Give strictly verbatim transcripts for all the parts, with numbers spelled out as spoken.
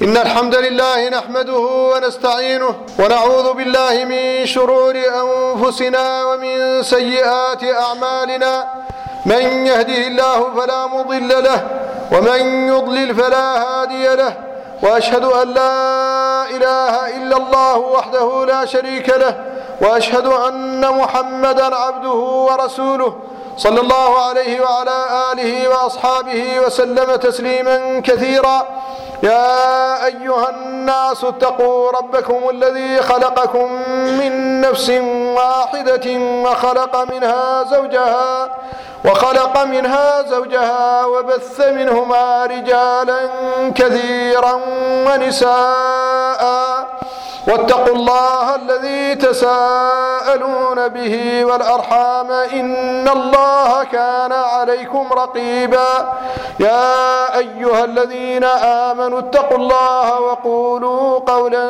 إن الحمد لله نحمده ونستعينه ونعوذ بالله من شرور أنفسنا ومن سيئات أعمالنا. من يهده الله فلا مضل له ومن يضلل فلا هادي له، وأشهد أن لا إله إلا الله وحده لا شريك له، وأشهد أن محمدا عبده ورسوله صلى الله عليه وعلى آله وأصحابه وسلم تسليما كثيرا. يا أيها الناس اتقوا ربكم الذي خلقكم من نفس واحدة وخلق منها زوجها وخلق منها زوجها وبث منهما رجالا كثيرا ونساء، واتقوا الله الذي تساءلون به والأرحام إن الله كان عليكم رقيبا. يا أيها الذين آمنوا اتقوا الله وقولوا قولا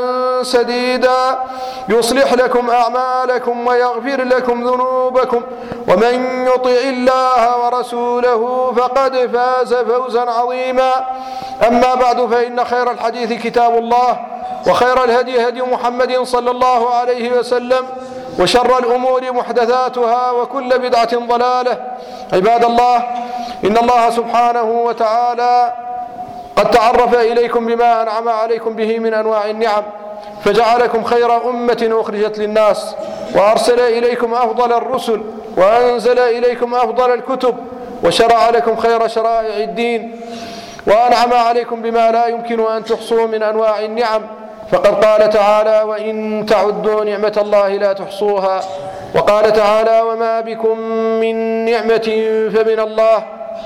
سديدا يصلح لكم أعمالكم ويغفر لكم ذنوبكم، ومن يطع الله ورسوله فقد فاز فوزا عظيما. أما بعد، فإن خير الحديث كتاب الله، وخير الهدي هدي محمد صلى الله عليه وسلم، وشر الأمور محدثاتها، وكل بدعة ضلالة. عباد الله، إن الله سبحانه وتعالى قد تعرف إليكم بما أنعم عليكم به من أنواع النعم، فجعلكم خير أمة أخرجت للناس، وأرسل إليكم أفضل الرسل، وأنزل إليكم أفضل الكتب، وشرع لكم خير شرائع الدين، وأنعم عليكم بما لا يمكن أن تحصوه من أنواع النعم. فقد قال تعالى: وإن تعدوا نعمة الله لا تحصوها. وقال تعالى: وما بكم من نعمة فمن الله.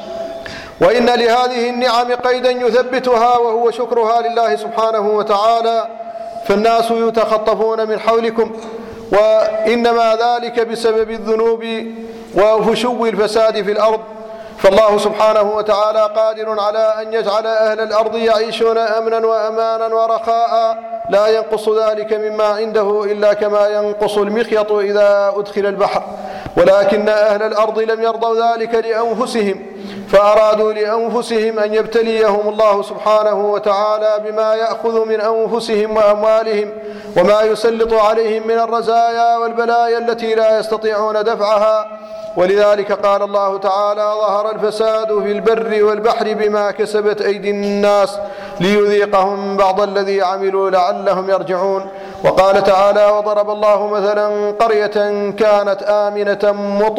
وإن لهذه النعم قيدا يثبتها، وهو شكرها لله سبحانه وتعالى، فالناس يتخطفون من حولكم، وإنما ذلك بسبب الذنوب وفشو الفساد في الأرض. فالله سبحانه وتعالى قادر على أن يجعل أهل الأرض يعيشون أمنا وأمانا ورخاء، لا ينقص ذلك مما عنده إلا كما ينقص المخيط إذا أدخل البحر، ولكن أهل الأرض لم يرضوا ذلك لأنفسهم، فأرادوا لأنفسهم أن يبتليهم الله سبحانه وتعالى بما يأخذ من أنفسهم وأموالهم، وما يسلط عليهم من الرزايا والبلايا التي لا يستطيعون دفعها. ولذلك قال الله تعالى: ظهر الفساد في البر والبحر بما كسبت أيدي الناس ليذيقهم بعض الذي عملوا لعلهم يرجعون. وقال تعالى: وضرب الله مثلا قرية كانت آمنة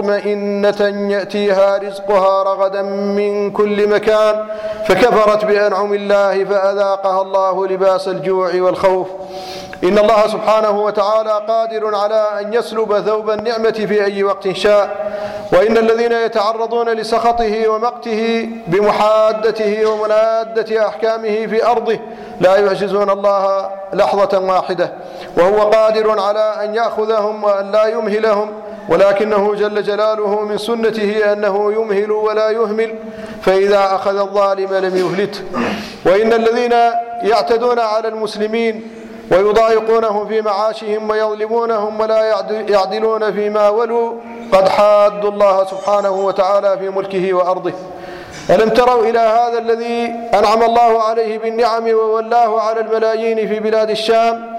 مطمئنة يأتيها رزقها رغدا من كل مكان فكفرت بأنعم الله فأذاقها الله لباس الجوع والخوف. إن الله سبحانه وتعالى قادر على أن يسلب ثوب النعمة في أي وقت شاء، وإن الذين يتعرضون لسخطه ومقته بمحادته ومنادة أحكامه في أرضه لا يعجزون الله لحظة واحدة، وهو قادر على أن يأخذهم وأن لا يمهلهم، ولكنه جل جلاله من سنته أنه يمهل ولا يهمل، فإذا أخذ الظالم لم يهلته. وإن الذين يعتدون على المسلمين ويضايقونهم في معاشهم ويظلمونهم ولا يعدلون فيما ولوا قد حادوا الله سبحانه وتعالى في ملكه وأرضه. ألم تروا إلى هذا الذي أنعم الله عليه بالنعم وولاه على الملايين في بلاد الشام،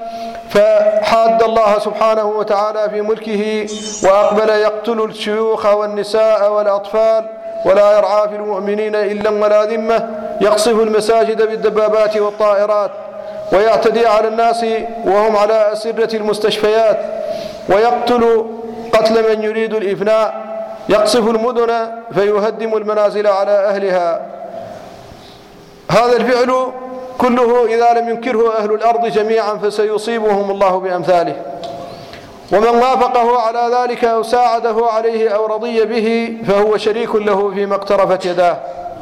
فحاد الله سبحانه وتعالى في ملكه وأقبل يقتل الشيوخ والنساء والأطفال، ولا يرعى في المؤمنين إلا ولا ذمة، يقصف المساجد بالدبابات والطائرات، ويعتدي على الناس وهم على أسرة المستشفيات، ويقتل قتل من يريد الإفناء، يقصف المدن فيهدم المنازل على أهلها. هذا الفعل كله إذا لم ينكره أهل الأرض جميعا فسيصيبهم الله بأمثاله، ومن وافقه على ذلك أو ساعده عليه أو رضي به فهو شريك له فيما اقترفت يداه.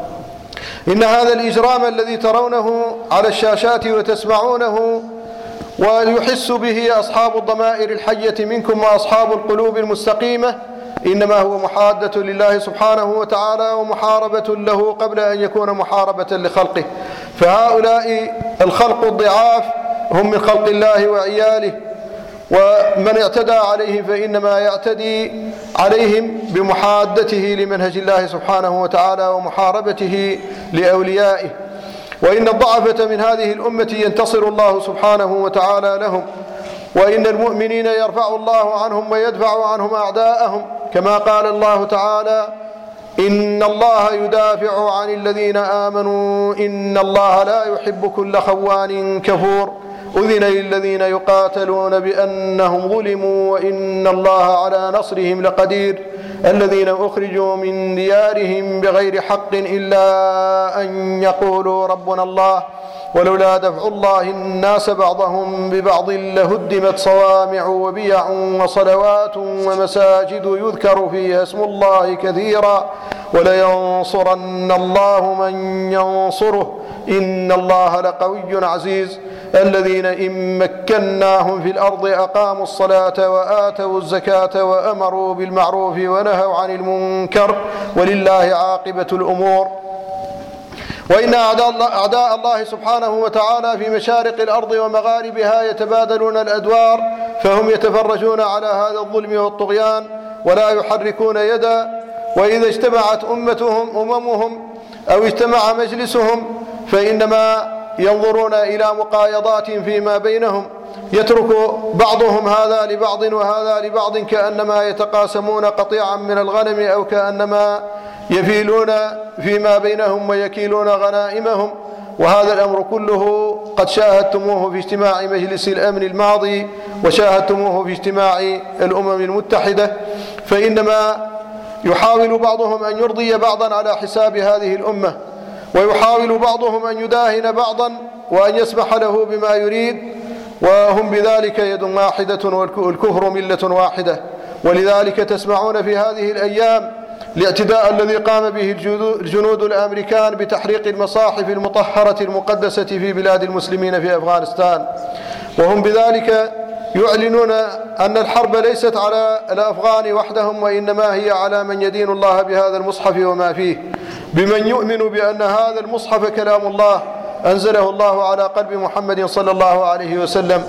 إن هذا الإجرام الذي ترونه على الشاشات وتسمعونه ويحس به أصحاب الضمائر الحية منكم وأصحاب القلوب المستقيمة إنما هو محادة لله سبحانه وتعالى ومحاربة له قبل أن يكون محاربة لخلقه. فهؤلاء الخلق الضعاف هم من خلق الله وعياله، ومن اعتدى عليهم فإنما يعتدي عليهم بمحادته لمنهج الله سبحانه وتعالى ومحاربته لأوليائه. وإن الضعفة من هذه الأمة ينتصر الله سبحانه وتعالى لهم، وإن المؤمنين يرفع الله عنهم ويدفع عنهم أعداءهم، كما قال الله تعالى: إن الله يدافع عن الذين آمنوا إن الله لا يحب كل خوان كفور أذن للذين يقاتلون بأنهم ظلموا وإن الله على نصرهم لقدير الذين أخرجوا من ديارهم بغير حق إلا أن يقولوا ربنا الله ولولا دفع الله الناس بعضهم ببعض لهدمت صوامع وبيع وصلوات ومساجد يذكر فيها اسم الله كثيرا ولينصرن الله من ينصره إن الله لقوي عزيز الذين إن مكناهم في الأرض أقاموا الصلاة وآتوا الزكاة وأمروا بالمعروف ونهوا عن المنكر ولله عاقبة الأمور. وإن أعداء الله سبحانه وتعالى في مشارق الأرض ومغاربها يتبادلون الأدوار، فهم يتفرجون على هذا الظلم والطغيان ولا يحركون يدا، وإذا اجتمعت أمتهم أممهم أو اجتمع مجلسهم فإنما ينظرون إلى مقايضات فيما بينهم، يترك بعضهم هذا لبعض وهذا لبعض كأنما يتقاسمون قطيعا من الغنم أو كأنما يفيلون فيما بينهم ويكيلون غنائمهم. وهذا الأمر كله قد شاهدتموه في اجتماع مجلس الأمن الماضي وشاهدتموه في اجتماع الأمم المتحدة، فإنما يحاول بعضهم أن يرضي بعضا على حساب هذه الأمة، ويحاول بعضهم أن يداهن بعضا وأن يسمح له بما يريد، وهم بذلك يد واحدة والكفر ملة واحدة. ولذلك تسمعون في هذه الأيام الاعتداء الذي قام به الجنود الأمريكان بتحريق المصاحف المطهرة المقدسة في بلاد المسلمين في أفغانستان، وهم بذلك يعلنون أن الحرب ليست على الأفغان وحدهم وإنما هي على من يدين الله بهذا المصحف وما فيه، بمن يؤمن بأن هذا المصحف كلام الله أنزله الله على قلب محمد صلى الله عليه وسلم.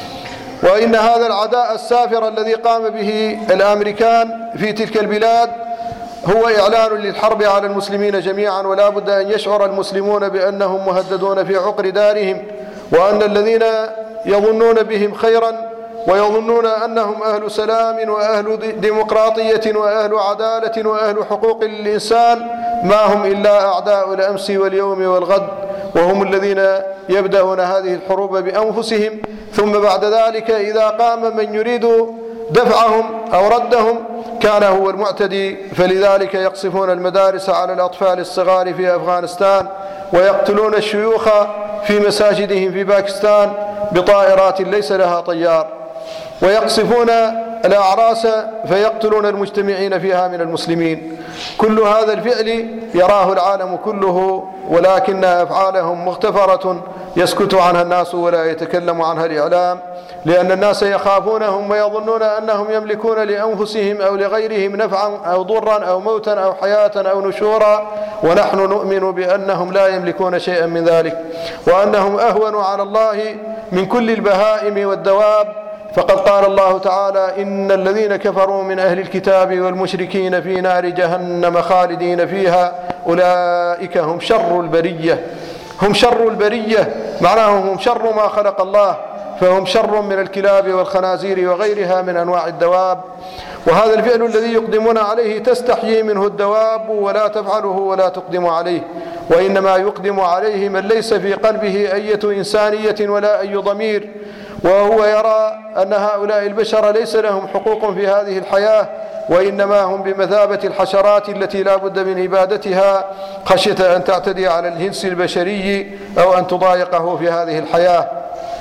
وإن هذا العداء السافر الذي قام به الأمريكان في تلك البلاد هو إعلان للحرب على المسلمين جميعا، ولا بد أن يشعر المسلمون بأنهم مهددون في عقر دارهم، وأن الذين يظنون بهم خيرا ويظنون أنهم أهل سلام وأهل ديمقراطية وأهل عدالة وأهل حقوق للإنسان ما هم إلا أعداء الأمس واليوم والغد، وهم الذين يبدأون هذه الحروب بأنفسهم، ثم بعد ذلك إذا قام من يريد دفعهم أو ردهم كان هو المعتدي. فلذلك يقصفون المدارس على الأطفال الصغار في أفغانستان، ويقتلون الشيوخ في مساجدهم في باكستان بطائرات ليس لها طيار، ويقصفون الأعراس فيقتلون المجتمعين فيها من المسلمين. كل هذا الفعل يراه العالم كله، ولكن أفعالهم مغتفرة يسكت عنها الناس ولا يتكلم عنها الإعلام، لأن الناس يخافونهم ويظنون أنهم يملكون لأنفسهم أو لغيرهم نفعا أو ضرا أو موتا أو حياة أو نشورا، ونحن نؤمن بأنهم لا يملكون شيئا من ذلك، وأنهم أهون على الله من كل البهائم والدواب. فقد قال الله تعالى: إن الذين كفروا من أهل الكتاب والمشركين في نار جهنم خالدين فيها أولئك هم شر البرية. هم شر البرية معناه هم شر ما خلق الله، فهم شر من الكلاب والخنازير وغيرها من أنواع الدواب. وهذا الفعل الذي يقدمون عليه تستحيي منه الدواب ولا تفعله ولا تقدم عليه، وإنما يقدم عليه من ليس في قلبه أية إنسانية ولا أي ضمير، وهو يرى أن هؤلاء البشر ليس لهم حقوق في هذه الحياة، وإنما هم بمثابة الحشرات التي لا بد من إبادتها خشية أن تعتدي على الجنس البشري أو أن تضايقه في هذه الحياة.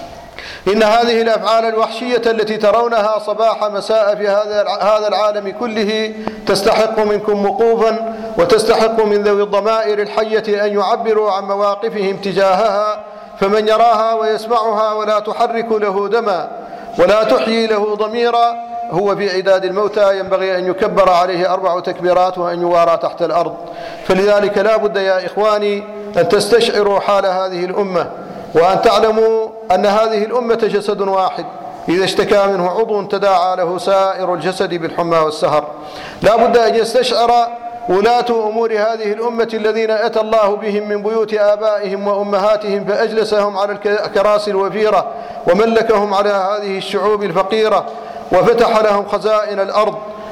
إن هذه الأفعال الوحشية التي ترونها صباح مساء في هذا العالم كله تستحق منكم وقوفا، وتستحق من ذوي الضمائر الحية أن يعبروا عن مواقفهم تجاهها، فمن يراها ويسمعها ولا تحرك له دما ولا تحيي له ضميرا هو في عداد الموتى، ينبغي أن يكبر عليه أربع تكبيرات وأن يوارى تحت الأرض. فلذلك لا بد يا إخواني أن تستشعروا حال هذه الأمة، وأن تعلموا أن هذه الأمة جسد واحد، إذا اشتكى منه عضو تداعى له سائر الجسد بالحمى والسهر. لا بد أن يستشعر ولاة أمور هذه الأمة الذين أتى الله بهم من بيوت آبائهم وأمهاتهم فأجلسهم على الكراسي الوفيرة وملكهم على هذه الشعوب الفقيرة وفتح لهم خزائن الأرض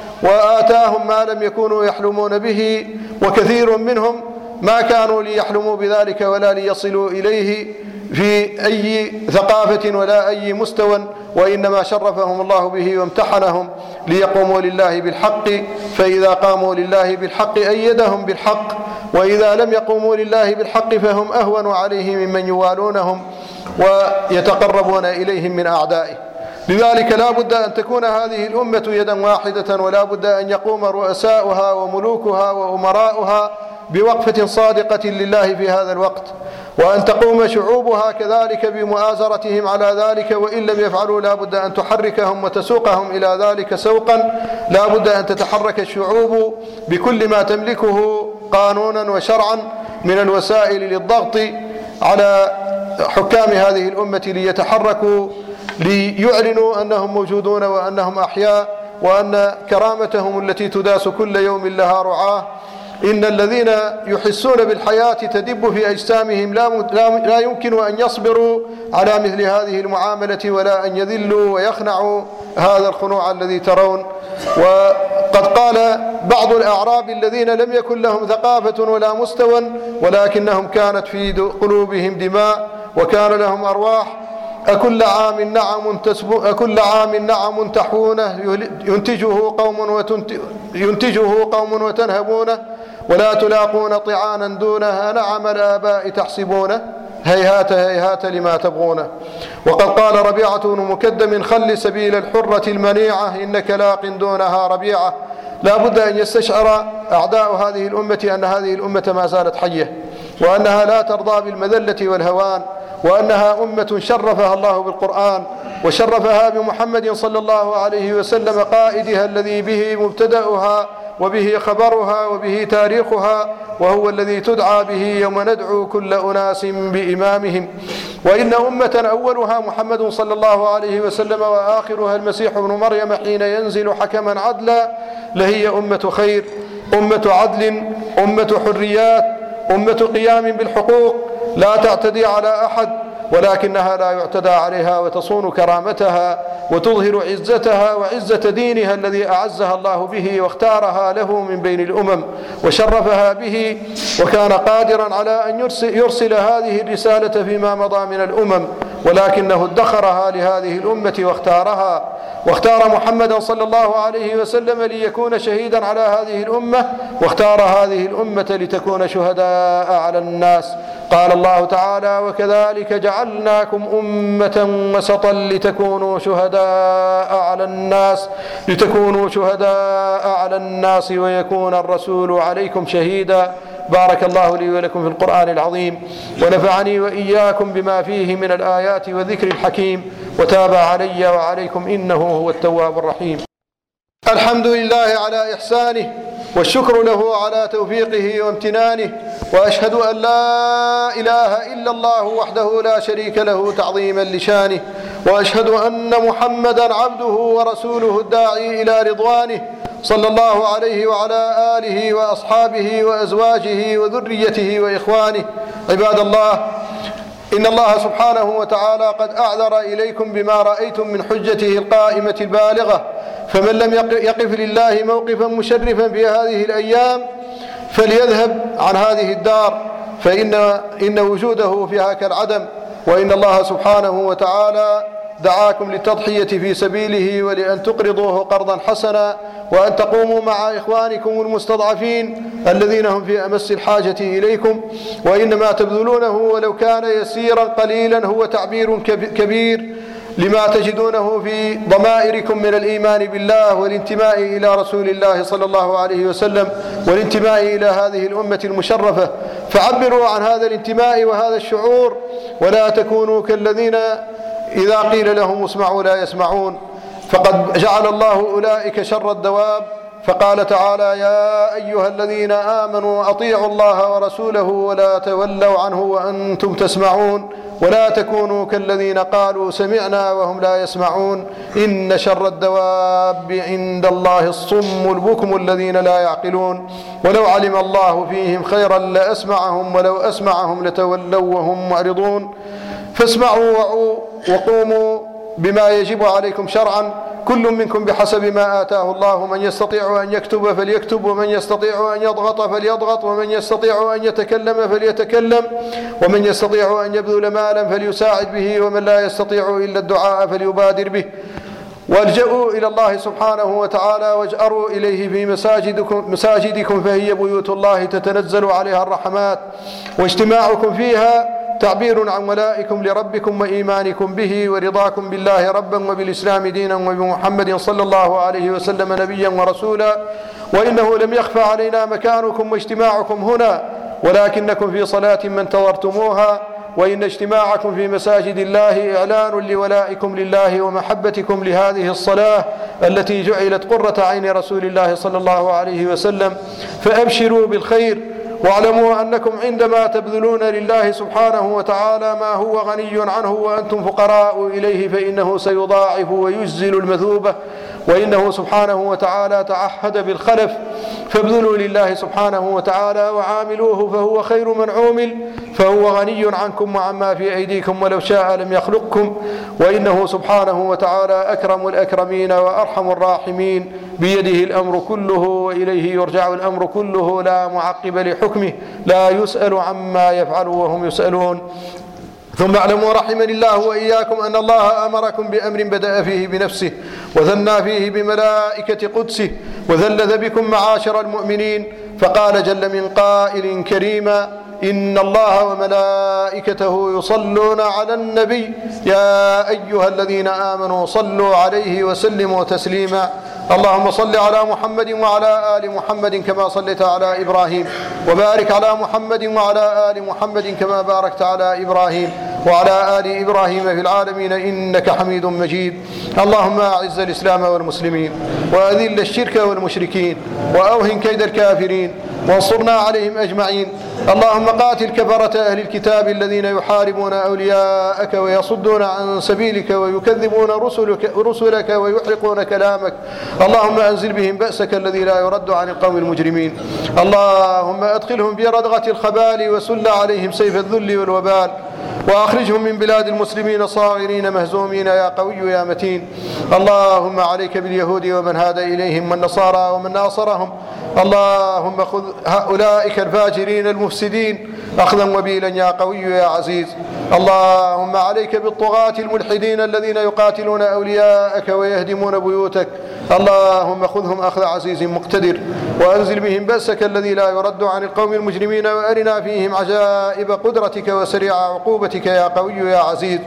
وآتاهم ما لم يكونوا يحلمون به، وكثير منهم ما كانوا ليحلموا بذلك ولا ليصلوا إليه في أي ثقافة ولا أي مستوى، وإنما شرفهم الله به وامتحنهم ليقوموا لله بالحق، فإذا قاموا لله بالحق أيدهم بالحق، وإذا لم يقوموا لله بالحق فهم أهون عليه ممن يوالونهم ويتقربون إليهم من أعدائه. لذلك لا بد أن تكون هذه الأمة يدا واحدة، ولا بد أن يقوم رؤساؤها وملوكها وأمراؤها بوقفة صادقة لله في هذا الوقت، وأن تقوم شعوبها كذلك بمؤازرتهم على ذلك، وإن لم يفعلوا لا بد أن تحركهم وتسوقهم إلى ذلك سوقا. لا بد أن تتحرك الشعوب بكل ما تملكه قانونا وشرعا من الوسائل للضغط على حكام هذه الأمة ليتحركوا ليعلنوا أنهم موجودون وأنهم أحياء، وأن كرامتهم التي تداس كل يوم لها رعاه. إن الذين يحسون بالحياة تدب في أجسامهم لا يمكن أن يصبروا على مثل هذه المعاملة ولا أن يذلوا ويخنعوا هذا الخنوع الذي ترون. وقد قال بعض الأعراب الذين لم يكن لهم ثقافة ولا مستوى ولكنهم كانت في قلوبهم دماء وكان لهم أرواح: أكل عام نعم أكل عام نعم تحونه ينتجه قوم وتنت... ينتجه قوم وتنهبونه ولا تلاقون طعانا دونه نعم الآباء تحسبونه هيهات هيهات لما تبغونه. وقد قال ربيعة بن مكدم: خل سبيل الحرة المنيعة إنك لاق دونها ربيعة. لا بد أن يستشعر أعداء هذه الأمة أن هذه الأمة ما زالت حية، وأنها لا ترضى بالمذلة والهوان، وأنها أمة شرفها الله بالقرآن وشرفها بمحمد صلى الله عليه وسلم قائدها الذي به مبتدأها وبه خبرها وبه تاريخها، وهو الذي تدعى به يوم ندعو كل أناس بإمامهم. وإن أمة أولها محمد صلى الله عليه وسلم وآخرها المسيح ابن مريم حين ينزل حكما عدلا لهي أمة خير، أمة عدل، أمة حريات، أمة قيام بالحقوق، لا تعتدي على أحد ولكنها لا يعتدى عليها، وتصون كرامتها وتظهر عزتها وعزة دينها الذي أعزها الله به واختارها له من بين الأمم وشرفها به، وكان قادرا على أن يرسل, يرسل هذه الرسالة فيما مضى من الأمم، ولكنه ادخرها لهذه الأمة واختارها، واختار محمدا صلى الله عليه وسلم ليكون شهيدا على هذه الأمة، واختار هذه الأمة لتكون شهداء على الناس. قال الله تعالى: وكذلك جعلناكم أمة وسطا لتكونوا شهداء على الناس لتكونوا شهداء على الناس ويكون الرسول عليكم شهيدا. بارك الله لي ولكم في القرآن العظيم، ونفعني وإياكم بما فيه من الآيات والذكر الحكيم، وتاب علي وعليكم إنه هو التواب الرحيم. الحمد لله على إحسانه، والشكر له على توفيقه وامتنانه، وأشهد أن لا إله إلا الله وحده لا شريك له تعظيما لشانه، وأشهد أن محمدا عبده ورسوله الداعي إلى رضوانه صلى الله عليه وعلى آله وأصحابه وأزواجه وذريته وإخوانه. عباد الله، إن الله سبحانه وتعالى قد أعذر إليكم بما رأيتم من حجته القائمة البالغة، فمن لم يقف لله موقفا مشرفا في هذه الأيام فليذهب عن هذه الدار، فإن إن وجوده فيها كالعدم. وإن الله سبحانه وتعالى دعاكم للتضحية في سبيله ولأن تقرضوه قرضا حسنا، وأن تقوموا مع إخوانكم المستضعفين الذين هم في أمس الحاجة إليكم، وإنما تبذلونه ولو كان يسيرا قليلا هو تعبير كبير لما تجدونه في ضمائركم من الإيمان بالله والانتماء إلى رسول الله صلى الله عليه وسلم والانتماء إلى هذه الأمة المشرفة، فعبروا عن هذا الانتماء وهذا الشعور، ولا تكونوا كالذين إذا قيل لهم اسمعوا لا يسمعون، فقد جعل الله أولئك شر الدواب، فقال تعالى: يا أيها الذين آمنوا أطيعوا الله ورسوله ولا تولوا عنه وأنتم تسمعون ولا تكونوا كالذين قالوا سمعنا وهم لا يسمعون إن شر الدواب عند الله الصم البكم الذين لا يعقلون ولو علم الله فيهم خيرا لأسمعهم ولو أسمعهم لتولوا وهم معرضون فاسمعوا وعوا وقوموا بما يجب عليكم شرعا كل منكم بحسب ما آتاه الله من يستطيع أن يكتب فليكتب ومن يستطيع أن يضغط فليضغط ومن يستطيع أن يتكلم فليتكلم ومن يستطيع أن يبذل مالا فليساعد به ومن لا يستطيع إلا الدعاء فليبادر به والجأوا إلى الله سبحانه وتعالى واجأروا إليه في مساجدكم, مساجدكم فهي بيوت الله تتنزل عليها الرحمات واجتماعكم فيها تعبير عن ولائكم لربكم وإيمانكم به ورضاكم بالله ربا وبالإسلام دينا وبمحمد صلى الله عليه وسلم نبيا ورسولا وإنه لم يخفى علينا مكانكم واجتماعكم هنا ولكنكم في صلاة ما انتظرتموها وإن اجتماعكم في مساجد الله إعلان لولائكم لله ومحبتكم لهذه الصلاة التي جعلت قرة عين رسول الله صلى الله عليه وسلم فأبشروا بالخير واعلموا أنكم عندما تبذلون لله سبحانه وتعالى ما هو غني عنه وأنتم فقراء إليه فإنه سيضاعف ويجزل المثوبة وإنه سبحانه وتعالى تعهد بالخلف فابذلوا لله سبحانه وتعالى وعاملوه فهو خير من عومل فهو غني عنكم وعما في أيديكم ولو شاء لم يخلقكم وإنه سبحانه وتعالى أكرم الأكرمين وأرحم الراحمين بيده الأمر كله وإليه يرجع الأمر كله لا معقب لحكمه لا يسأل عما يفعل وهم يسألون ثم اعلموا رحمني الله وإياكم أن الله أمركم بأمر بدأ فيه بنفسه وثنى فيه بملائكة قدسه وذلذ بكم معاشر المؤمنين فقال جل من قائل كريما إن الله وملائكته يصلون على النبي يا أيها الذين آمنوا صلوا عليه وسلموا تسليما اللهم صل على محمد وعلى آل محمد كما صليت على إبراهيم وبارك على محمد وعلى آل محمد كما باركت على إبراهيم وعلى آل إبراهيم في العالمين إنك حميد مجيد اللهم أعز الإسلام والمسلمين وأذل الشرك والمشركين وأوهن كيد الكافرين وانصرنا عليهم أجمعين اللهم قاتل كفرة أهل الكتاب الذين يحاربون أولياءك ويصدون عن سبيلك ويكذبون رسلك, رسلك ويحرقون كلامك اللهم أنزل بهم بأسك الذي لا يرد عن القوم المجرمين اللهم أدخلهم بردغة الخبال وسل عليهم سيف الذل والوبال وأخرجهم من بلاد المسلمين صاغرين مهزومين يا قوي يا متين اللهم عليك باليهود ومن هاد إليهم والنصارى ومن ناصرهم اللهم خذ هؤلاء الفاجرين المفسدين أخذا وبيلا يا قوي يا عزيز اللهم عليك بالطغاة الملحدين الذين يقاتلون أولياءك ويهدمون بيوتك اللهم خذهم أخذ عزيز مقتدر وأنزل بهم بأسك الذي لا يرد عن القوم المجرمين وأرنا فيهم عجائب قدرتك وسريع عقوبتك يا قوي يا عزيز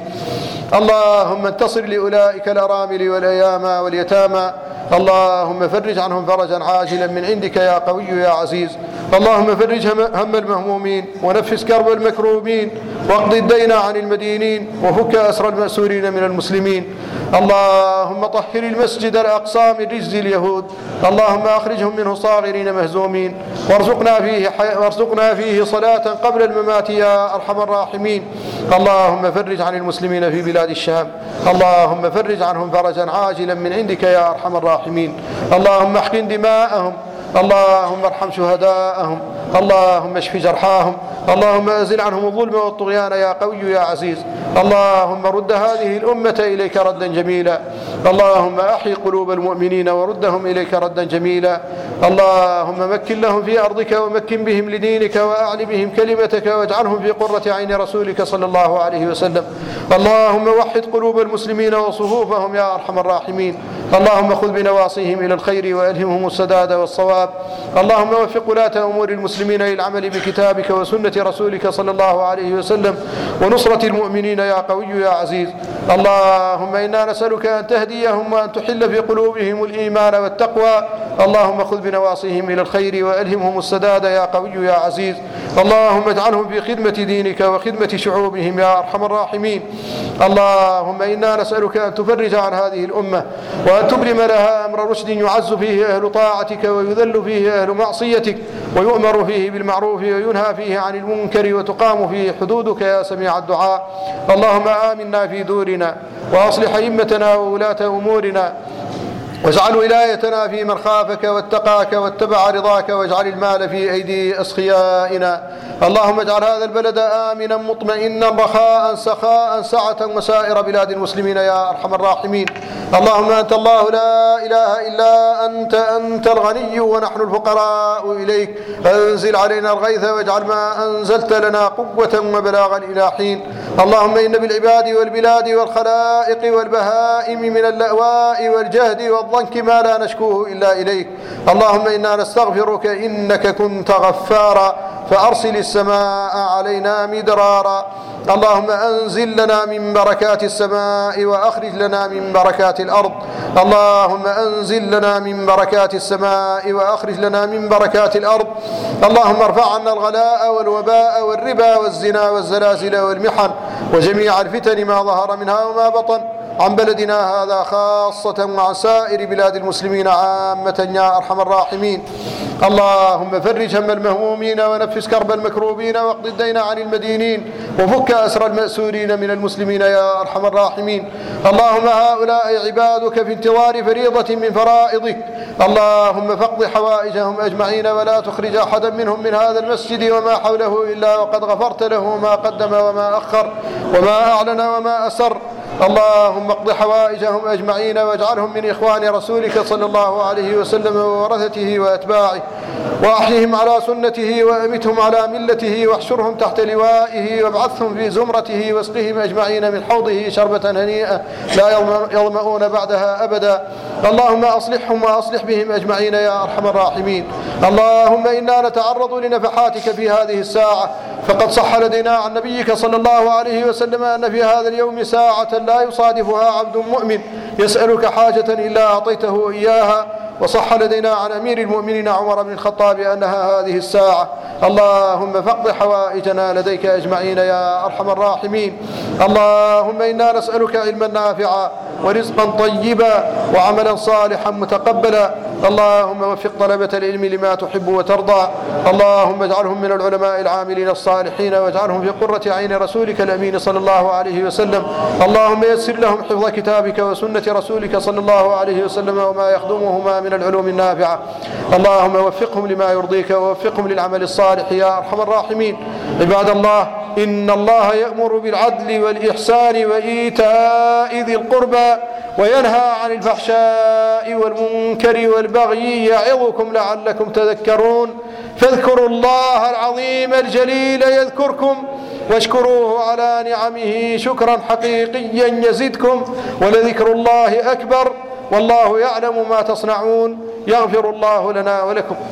اللهم انتصر لأولئك الأرامل والأيامى واليتامى اللهم فرج عنهم فرجا عاجلا من عندك يا قوي يا عزيز اللهم فرج هم المهمومين ونفس كرب المكروبين واقض الدين عن المدينين وفك أسر المأسورين من المسلمين اللهم طهر المسجد الأقصى من رجز اليهود اللهم أخرجهم منه صاغرين مهزومين وارزقنا فيه, وارزقنا فيه صلاة قبل الممات يا أرحم الراحمين اللهم فرج عن المسلمين في بلاد الشام اللهم فرج عنهم فرجا عاجلا من عندك يا أرحم الراحمين اللهم احقن دماءهم اللهم ارحم شهداءهم اللهم اشف جرحاهم اللهم أزل عنهم الظلم والطغيان يا قوي يا عزيز اللهم رد هذه الأمة إليك ردا جميلا اللهم أحي قلوب المؤمنين وردهم إليك ردا جميلا اللهم مكن لهم في أرضك ومكن بهم لدينك وأعل بهم كلمتك واجعلهم في قرة عين رسولك صلى الله عليه وسلم اللهم وحد قلوب المسلمين وصفوفهم يا أرحم الراحمين اللهم خذ بنواصيهم إلى الخير وألهمهم السداد والصواب اللهم وفق ولاة أمور المسلمين للعمل بكتابك وسنة رسولك صلى الله عليه وسلم ونصرة المؤمنين يا قوي يا عزيز اللهم إنا نسألك أن تهديهم وأن تحل في قلوبهم الإيمان والتقوى اللهم خذ بنواصيهم إلى الخير وألهمهم السداد يا قوي يا عزيز. اللهم اجعلهم في خدمة دينك وخدمة شعوبهم يا أرحم الراحمين. اللهم إنا نسألك أن تفرج عن هذه الأمة وأن تبرم لها أمر رشد يعز فيه أهل طاعتك ويذل فيه أهل معصيتك ويؤمر فيه بالمعروف وينهى فيه عن المنكر وتقام فيه حدودك يا سميع الدعاء. اللهم آمنا في دورنا وأصلح أئمتنا وولاة أمورنا واجعل ولايتنا في من خافك واتقاك واتبع رضاك واجعل المال في أيدي أسخيائنا. اللهم اجعل هذا البلد آمنا مطمئنا رخاء سخاء سعة وسائر بلاد المسلمين يا أرحم الراحمين. اللهم أنت الله لا إله إلا أنت أنت الغني ونحن الفقراء إليك. أنزل علينا الغيث واجعل ما أنزلت لنا قوة وبلاغا إلى حين. اللهم إن بالعباد والبلاد والخلائق والبهائم من اللأواء والجهد والضنك ما لا نشكوه إلا إليك. اللهم إنا نستغفرك إنك كنت غفارا فأرسل السماء علينا مدرارا. اللهم أنزل لنا من بركات السماء وأخرج لنا من بركات الأرض. اللهم أنزل لنا من بركات السماء وأخرج لنا من بركات الأرض. اللهم ارفع عنا الغلاء والوباء والربا والزنا والزلازل والمحن وجميع الفتن ما ظهر منها وما بطن عن بلدنا هذا خاصة وعن سائر بلاد المسلمين عامة يا أرحم الراحمين. اللهم فرج هم المهمومين ونفس كرب المكروبين واقض الدين عن المدينين وفك أسر المأسورين من المسلمين يا أرحم الراحمين. اللهم هؤلاء عبادك في انتظار فريضة من فرائضك. اللهم فاقض حوائجهم أجمعين ولا تخرج أحدا منهم من هذا المسجد وما حوله إلا وقد غفرت له ما قدم وما أخر وما أعلن وما أسر. اللهم اقض حوائجهم أجمعين واجعلهم من إخوان رسولك صلى الله عليه وسلم وورثته وأتباعه وأحيهم على سنته وأمتهم على ملته واحشرهم تحت لوائه وابعثهم في زمرته واسقهم أجمعين من حوضه شربة هنيئة لا يظمؤون بعدها أبدا. اللهم أصلحهم وأصلح بهم أجمعين يا أرحم الراحمين. اللهم إنا نتعرض لنفحاتك في هذه الساعة فقد صح لدينا عن نبيك صلى الله عليه وسلم أن في هذا اليوم ساعة لا يصادفها عبد مؤمن يسألك حاجة إلا أعطيته إياها. وصح لدينا عن أمير المؤمنين عمر بن الخطاب أنها هذه الساعة. اللهم فاقض حوائجنا لديك أجمعين يا أرحم الراحمين. اللهم إنا نسألك علما نافعا ورزقا طيبا وعملا صالحا متقبلا. اللهم وفق طلبة العلم لما تحب وترضى. اللهم اجعلهم من العلماء العاملين الصالحين واجعلهم في قرة عين رسولك الأمين صلى الله عليه وسلم. اللهم يسر لهم حفظ كتابك وسنة رسولك صلى الله عليه وسلم وما يخدمهما من العلوم النافعة. اللهم وفقهم لما يرضيك ووفقهم للعمل الصالح يا أرحم الراحمين. عباد الله إن الله يأمر بالعدل والإحسان وإيتاء ذي القربى وينهى عن الفحشاء والمنكر والبغي يعظكم لعلكم تذكرون. فاذكروا الله العظيم الجليل يذكركم واشكروه على نعمه شكرا حقيقيا يزدكم ولذكر الله أكبر والله يعلم ما تصنعون. يغفر الله لنا ولكم.